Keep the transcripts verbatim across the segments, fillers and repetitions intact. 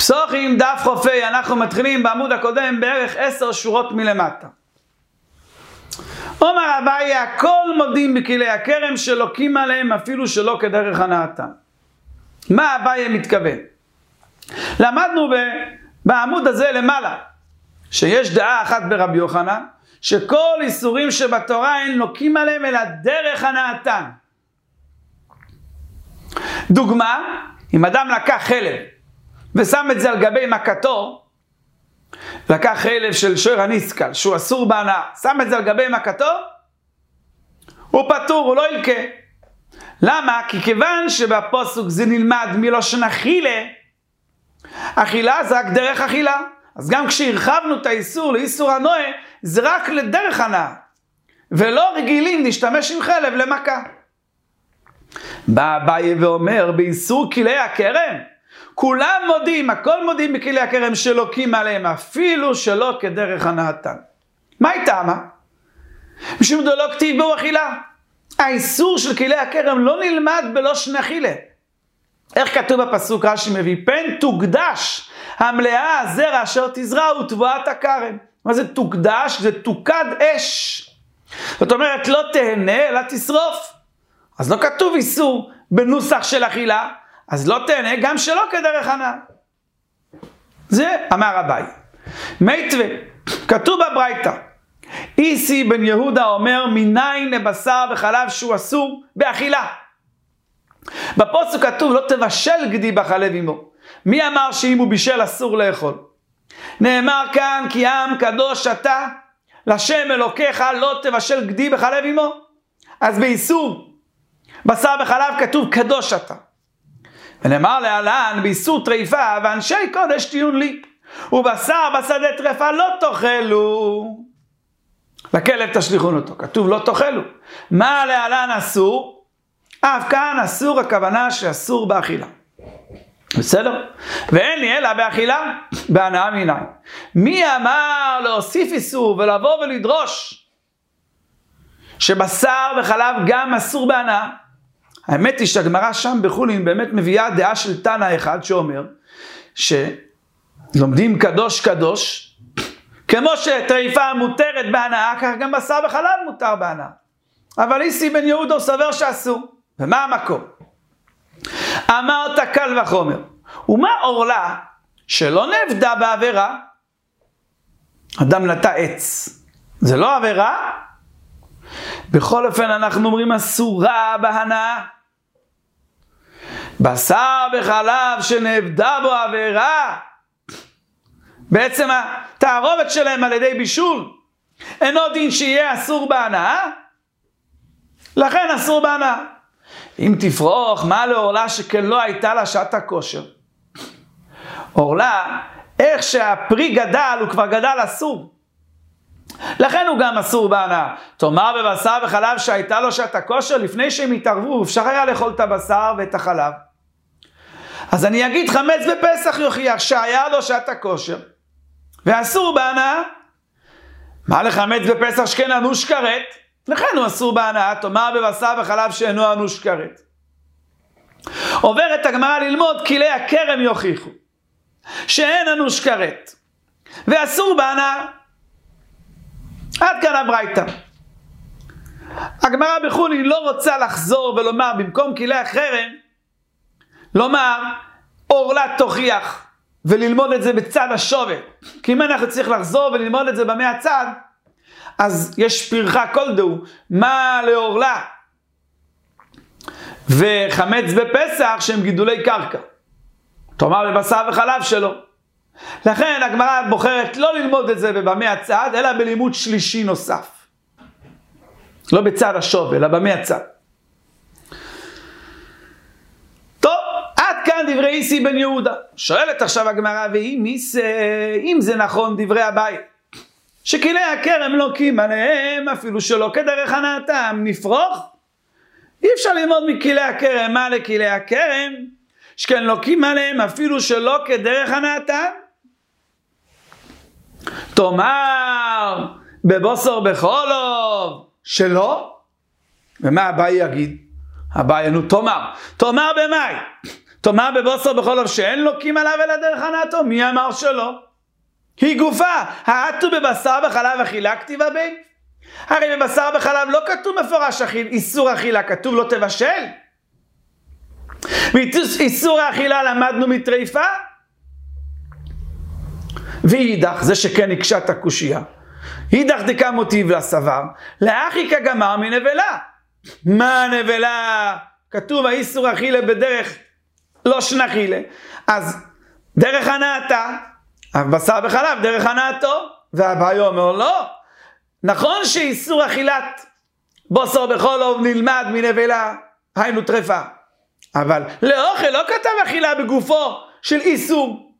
פסוחים דף חופי, אנחנו מתחילים בעמוד הקודם בערך עשר שורות מלמטה. אומר אביי, הכל מודים בכלי הכרם שלוקים עליהם אפילו שלא כדרך הנאתם. מה אביי מתכוון? למדנו בעמוד הזה למעלה, שיש דעה אחת ברבי יוחנן, שכל איסורים שבתורה אין לוקים עליהם אלא דרך הנאתם. דוגמה, אם אדם לקח חלב ושם את זה על גבי מכתו, לקח חלב של שור הניסקל שהוא אסור בהנאה, שם את זה על גבי מכתו, הוא פטור, הוא לא ילקה. למה? כי כיוון שבפסוק זה נלמד מלושן אכילה, אכילה זה רק דרך אכילה. אז גם כשהרחבנו את האיסור לאיסור הנועה, זה רק לדרך הנאה, ולא רגילים להשתמש עם חלב למכה. בא אביי ואומר, באיסור כלי הכרם, כולם מודים, הכל מודים בכלי הכרם שלוקים עליהם, אפילו שלא כדרך הנאתן. מה הייתה מה? משום דלא כתיב בו אכילה. האיסור של כלי הכרם לא נלמד בלושן אכילה. איך כתוב בפסוק? רש"י מביא, פן תוקדש המלאה הזרע אשר תזרע ותבואת הכרם. מה זה תוקדש? זה תוקד אש. זאת אומרת, לא תהנה אלא תשרוף. אז לא כתוב איסור בנוסח של אכילה, אז לא תהנה גם שלא כדרך הנאה. זה אמר אביי. מיתווה, כתוב בברייתא, איסי בן יהודה אומר, מניין לבשר וחלב שהוא אסור באכילה. בפסוק כתוב, לא תבשל גדי בחלב עמו. מי אמר שאם הוא בישל אסור לאכול? נאמר כאן, כי עם קדוש אתה, לשם אלוקיך לא תבשל גדי בחלב עמו. אז באיסור בשר וחלב כתוב קדוש אתה. ונאמר להלן, באיסור טריפה ואנשי קודש תהיון לי, ובשר בשדה טרפה לא תאכלו, לכלב תשליכון אותו. כתוב לא תאכלו. מה להלן אסור? אף כאן אסור, הכוונה שאסור באכילה. בסדר? ואין לי אלא באכילה, בהנאה מעיניים. מי אמר להוסיף איסור ולבוא ולדרוש שבשר וחלב גם אסור בהנאה? האמת היא שהגמרא שם בחולין באמת מביאה דעה של תנא אחד שאומר שלומדים קדוש קדוש, כמו שטריפה מותרת בהנאה, כך גם בשר וחלב מותר בהנאה. אבל איסי בן יהודה סבר שאסור. ומה המקום? אמרת קל וחומר. ומה עורלה שלא נעבדה בעבירה? אדם נטע עץ. זה לא עבירה? בכל אופן אנחנו אומרים אסורה בהנאה. בשר בחלב שנעבדה בו עבירה, בעצם התערובת שלהם על ידי בישול, אינו דין שיהיה אסור בהנאה, לכן אסור בהנאה. אם תפרוך, מה לעורלה שכן לא הייתה לה שעת הכושר? עורלה, איך שהפרי גדל, הוא כבר גדל אסור. לכן הוא גם אסור בהנאה. תאמר בבשר וחלב שהייתה לו שעת הכושר, לפני שהם התערבו, אפשר היה לאכול את הבשר ואת החלב. אז אני אגיד, חמץ בפסח יוכיח שהיה לו שעת הכושר, ואסור בהנאה. מה לחמץ בפסח שכן אנוש כרת? לכן הוא אסור בהנאה. תאמר בבשר וחלב שאינו אנוש כרת. עוברת הגמרא ללמוד, כלי הכרם יוכיחו שאין אנוש כרת ואסור בהנאה. עד כאן הברייתא. הגמרא בחולין לא רוצה לחזור ולומר במקום כלי הכרם, לומר עורלה תוכיח וללמוד את זה בצד השווה. כי אם אנחנו צריך לחזור וללמוד את זה במאה הצד, אז יש פרחה כל דהו. מה לעורלה וחמץ בפסח שהם גידולי קרקע? תאמר בבשר וחלב שלו. לכן הגמרא בוחרת לא ללמוד את זה במאה הצד, אלא בלימוד שלישי נוסף. לא בצד השווה, אלא במאה הצד. טוב, עד כאן דברי איסי בן יהודה. שואלת עכשיו הגמרא, ואם איסי, אם זה נכון דברי אביי, שכלי הכרם לוקים עליהם אפילו שלא כדרך הנאתם, נפרוך? אי אפשר ללמוד מכלי הכרם. מה לכלי הכרם? שכן לוקים עליהם אפילו שלא כדרך הנאתם? תאמר בבוסר בחולוב שלא? ומה אביי יגיד? אביי נו תאמר. תאמר במאי? תאמר בבוסר בכל אוף שאין לוקים עליו אלא דרך הנאתו. מי אמר שלא? היא גופה. האתו בבשר בחלב אכילה כתיבה בי? הרי בבשר בחלב לא כתוב מפורש אכיל, איסור אכילה, כתוב לא תבשל. ואיסור האכילה למדנו מטריפה. ואידך, זה שכן הקשה את הקושייה, אידך דקה מוטיב לסבר, לאחי כגמר מנבלה. מה נבלה? כתוב האיסור אכילה בדרך לא שנחילה, אז דרך הנאתה, הבשר בחלב דרך הנאתו, והבאי אומר לא, נכון שאיסור אכילת בוסר בכל אוב נלמד מנבלה, היינו טרפה, אבל לאוכל לא כתב אכילה בגופו של איסור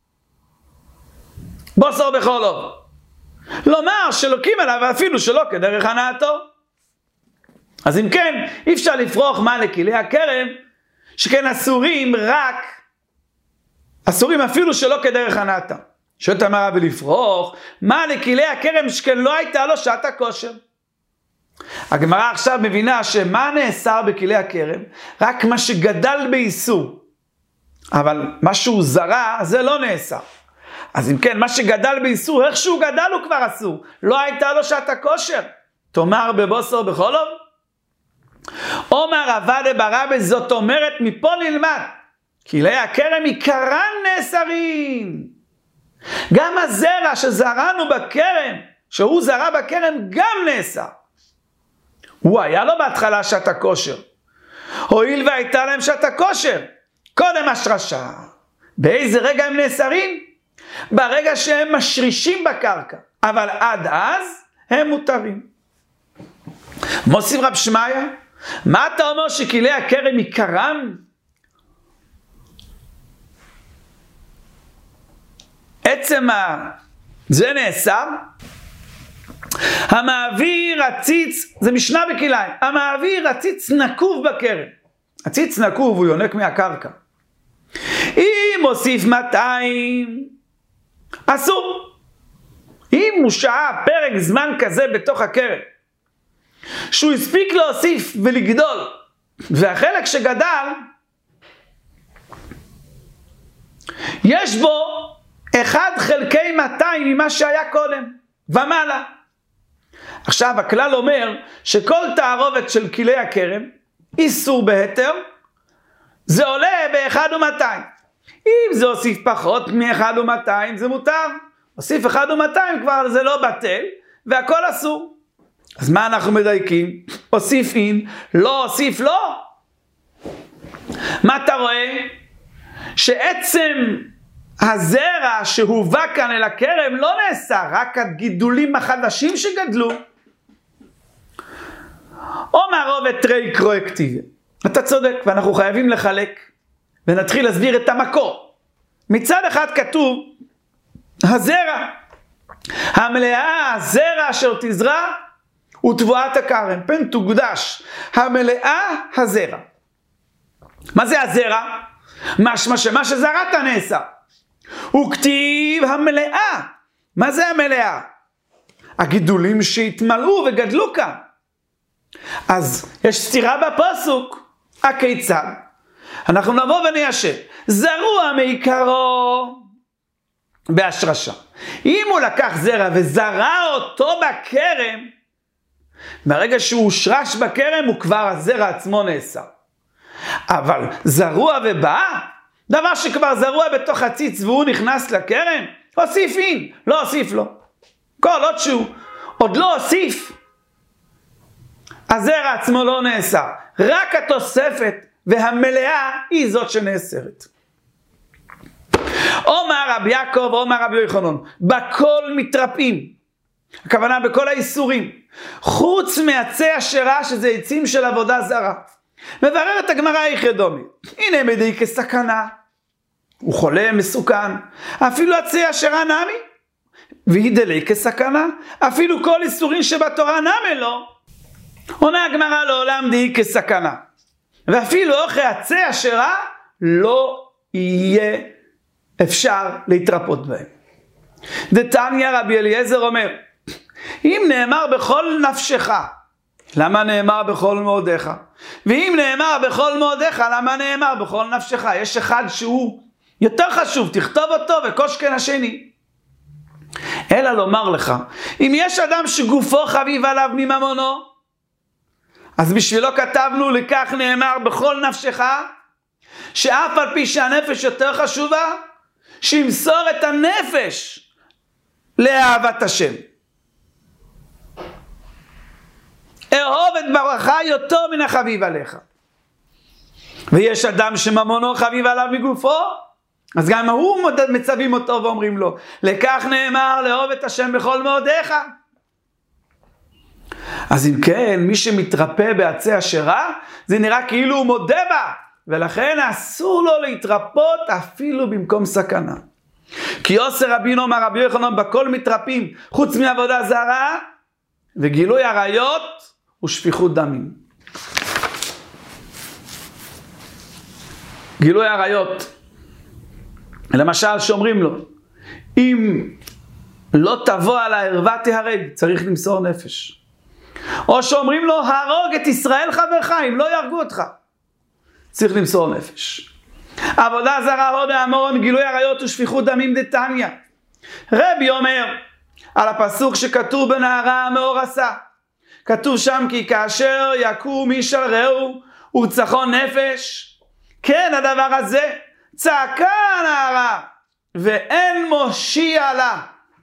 בוסר בכל אוב. לומר שלוקים עליו אפילו שלא כדרך הנאתו. אז אם כן, אי אפשר לפרוח מה לכלי הכרם, שכן אסורים רק, אסורים אפילו שלא כדרך הנאתה. שואלת אמרה ולפרוח, מה לכלי הכרם שכן לא הייתה לו שעת הכושר. הגמרא עכשיו מבינה שמה נאסר בכלי הכרם? רק מה שגדל באיסור. אבל מה שהוא זרע, זה לא נאסר. אז אם כן, מה שגדל באיסור, איך שהוא גדל הוא כבר אסור. לא הייתה לו שעת הכושר. תאמר בבוסר בכל אוב. אומר עבד ברבי, זאת אומרת מפה נלמד. כלי הכרם עיקרן נאסרים. גם הזרע שזרענו בכרם, שהוא זרע בכרם גם נאסר. הוא היה לו בהתחלה שעת הכושר. הואיל והייתה להם שעת הכושר. קודם השרשה. באיזה רגע הם נאסרים? ברגע שהם משרישים בקרקע. אבל עד אז הם מותרים. מוסיף רב שמעיה, מה אתה אומר שכלי הכרם עיקרם? עצם ה... זה נאסר. המעביר הציץ, זה משנה בכליים, המעביר הציץ נקוב בכרם. הציץ נקוב, הוא יונק מהקרקע. אם מוסיף מאתיים, אסור. אם הוא שעה פרק זמן כזה בתוך הכרם, שהוא הספיק להוסיף ולגדול, והחלק שגדל, יש בו אחד חלקי מאתיים ממה שהיה קודם, ומעלה. עכשיו הכלל אומר שכל תערובת של כלי הכרם, איסור בהתר, זה עולה באחד ומאתיים. אם זה הוסיף פחות מאחד ומאתיים זה מותר. הוסיף אחד ומאתיים כבר זה לא בטל, והכל אסור. אז מה אנחנו מדייקים? הוסיף אין, לא הוסיף לא. מה אתה רואה? שעצם הזרע שהובא כאן אל הכרם לא נעשה, רק הגידולים החדשים שגדלו. אומר רוב את רי קרואקטיבי. אתה צודק, ואנחנו חייבים לחלק, ונתחיל להסביר את המקור. מצד אחד כתוב, הזרע, המלאה, הזרע אשר תזרע, הוא תבואת הכרם, פן תוקדש, המלאה הזרע. מה זה הזרע? משמע שמה שזרעת נעשה. הוא כתיב המלאה. מה זה המלאה? הגידולים שהתמלאו וגדלו כאן. אז יש סתירה בפסוק, הכיצד? אנחנו נבוא וניישב. זרוע מעיקרו בהשרשה. אם הוא לקח זרע וזרע אותו בכרם, ברגע שהוא הושרש בכרם הוא כבר הזרע עצמו נאסר. אבל זרוע ובא, דבר שכבר זרוע בתוך הציץ והוא נכנס לכרם, הוסיף אין, לא הוסיף לו. כל עוד שהוא עוד לא הוסיף, הזרע עצמו לא נאסר. רק התוספת והמלאה היא זאת שנאסרת. אומר רבי יעקב, אומר רבי יוחנן, בכל מתרפאים, הכוונה בכל האיסורים, חוץ מעצי אשרה שזה עצים של עבודה זרה. מבררת הגמרא איך דומי, הנה מדי כסכנה, הוא חולה מסוכן, אפילו עצי אשרה נמי, והיא דלי כסכנה, אפילו כל איסורים שבתורה נמי לא. עונה הגמרא לעולם די כסכנה, ואפילו אחרי עצי אשרה לא יהיה אפשר להתרפות בהם. דתניא רבי אליעזר אומר, אם נאמר בכל נפשך, למה נאמר בכל מאודיך? ואם נאמר בכל מאודיך, למה נאמר בכל נפשך? יש אחד שהוא יותר חשוב, תכתוב אותו וקושקן השני. אלא לומר לך, אם יש אדם שגופו חביב עליו מממונו, אז בשבילו כתבנו לכך נאמר בכל נפשך, שאף על פי שהנפש יותר חשובה, שימסור את הנפש לאהבת השם. אהוב את ברכה יותר מן החביב עליך. ויש אדם שממונו חביב עליו מגופו, אז גם הוא מצווים אותו ואומרים לו, לכך נאמר לאהוב את השם בכל מאודיך. אז אם כן, מי שמתרפא בעצי השרה, זה נראה כאילו הוא מודה בה, ולכן אסור לו להתרפות אפילו במקום סכנה. כי עושה רבינו אמר רבי יוחנן, בכל מתרפים חוץ מעבודה זרה, וגילוי עריות ושפיכות דמים. גילוי עריות, למשל שאומרים לו, אם לא תבוא על הערווה תהרג, צריך למסור נפש. או שאומרים לו, הרוג את ישראל חברך, אם לא יהרגו אותך, צריך למסור נפש. עבודה זרה הוד האמורון, גילוי עריות ושפיכות דמים דתניא. רבי אומר על הפסוק שכתוב בנערה המאורסה, כתוב שם כי כאשר יקום איש על רעהו ורצחו נפש, כן הדבר הזה, צעקה הנערה ואין מושיע לה.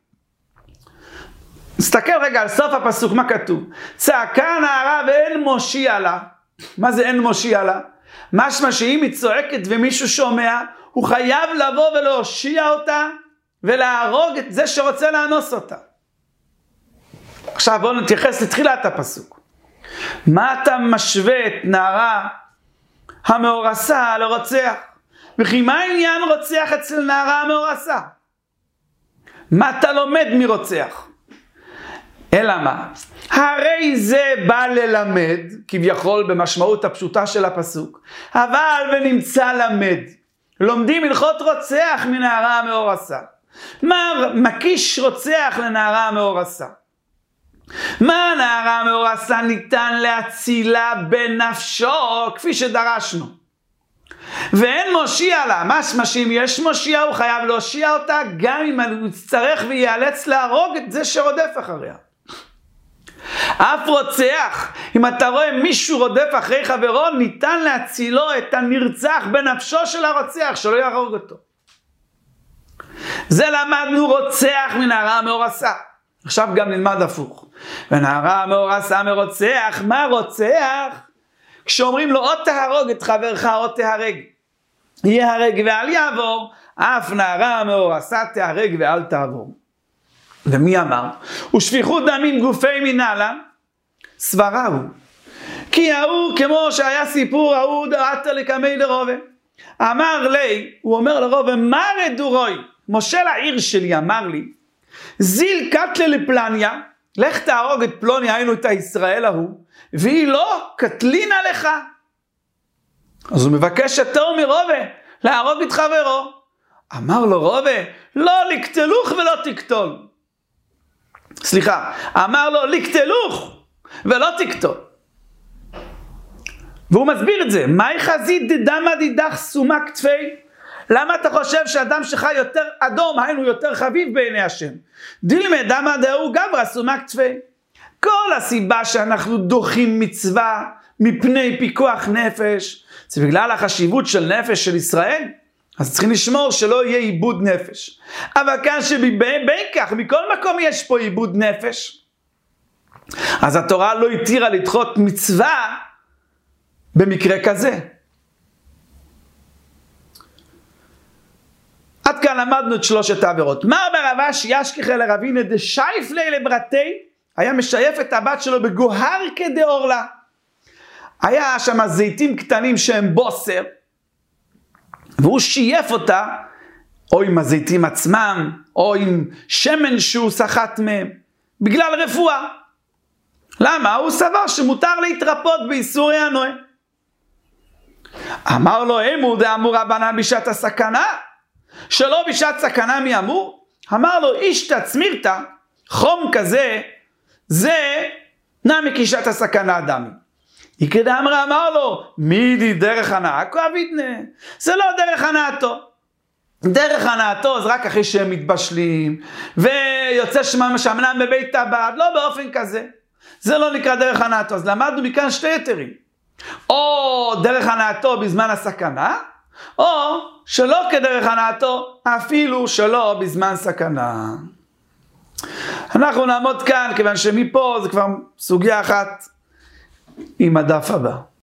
נסתכל רגע על סוף הפסוק, מה כתוב? צעקה הנערה ואין מושיע לה. מה זה אין מושיע לה? משמע שאם היא צועקת ומישהו שומע, הוא חייב לבוא ולהושיע אותה ולהרוג את זה שרוצה לאנוס אותה. עכשיו בואו נתייחס לתחילת הפסוק. מה אתה משווה את נערה המאורסה לרוצח? וכי מה העניין רוצח אצל נערה המאורסה? מה אתה לומד מרוצח? אלא מה? הרי זה בא ללמד, כביכול במשמעות הפשוטה של הפסוק, אבל ונמצא למד. לומדים הלכות רוצח מנערה המאורסה. מה מקיש רוצח לנערה המאורסה? מה הנערה המאורסה ניתן להצילה בנפשו, כפי שדרשנו. ואין מושיע לה, משמע שאם יש מושיע הוא חייב להושיע אותה, גם אם הוא יצטרך ויאלץ להרוג את זה שרודף אחריה. אף רוצח, אם אתה רואה מישהו רודף אחרי חברו, ניתן להצילו את הנרצח בנפשו של הרוצח, שלא יהרוג אותו. זה למדנו רוצח מנערה המאורסה. עכשיו גם נלמד הפוך. ונערה המאורסה מרוצח, מה רוצח? כשאומרים לו או תהרוג את חברך או תהרג, יהרג ואל יעבור, אף נערה המאורסה תהרג ואל תעבור. ומי אמר? ושפיכות דמים גופי מנהלה, סברה הוא. כי ההוא, כמו שהיה סיפור, ההוא דעת לקמי לרובה. אמר לי, הוא אומר לרובה, מה רדורוי? משה לעיר שלי אמר לי, זיל קטלה לפלניה, לך תהרוג את פלוני, היינו את הישראל ההוא, והיא לא קטלינה לך. אז הוא מבקש יותר מרובה, להרוג את חברו. אמר לו רובה, לא לקטלוך ולא תקטול. סליחה, אמר לו לקטלוך ולא תקטול. והוא מסביר את זה, מהי חזית דדמה דידך סומה כתפי? למה אתה חושב שאדם שלך יותר אדום, היינו יותר חביב בעיני השם? דילמה דמה דהו גברא סומה כתפי. כל הסיבה שאנחנו דוחים מצווה מפני פיקוח נפש, זה בגלל החשיבות של נפש של ישראל. אז צריכים לשמור שלא יהיה איבוד נפש. אבל כאן שבין כך, מכל מקום יש פה איבוד נפש. אז התורה לא התירה לדחות מצווה במקרה כזה. עד כאן למדנו את שלושת העבירות. מה ברבש ישכח אל רבינה דשייף לי לברתי, היה משייף את הבת שלו בגוהר כדאור לה. היה שם זיתים קטנים שהם בוסר, והוא שייף אותה, או עם הזיתים עצמם, או עם שמן שהוא סחט מהם, בגלל רפואה. למה? הוא סבר שמותר להתרפות באיסורי הנועה. אמר לו, אמו דאמור רבנן בשעת הסכנה, שלא בשעת סכנה מי אמור? אמר לו, איש תצמירתא, חום כזה, זה נמי כשעת הסכנה דמי. יקדה אמרה, אמר לו, מידי דרך הנאה, כואביתנה. זה לא דרך הנאתו. דרך הנאתו זה רק אחרי שהם מתבשלים, ויוצא שמנם בבית טבעת, לא באופן כזה. זה לא נקרא דרך הנאתו. אז למדנו מכאן שתי יתרים. או דרך הנאתו בזמן הסכנה, או שלא כדרך הנאתו, אפילו שלא בזמן סכנה. אנחנו נעמוד כאן, כיוון שמפה זה כבר סוגיה אחת עם הדף הבא.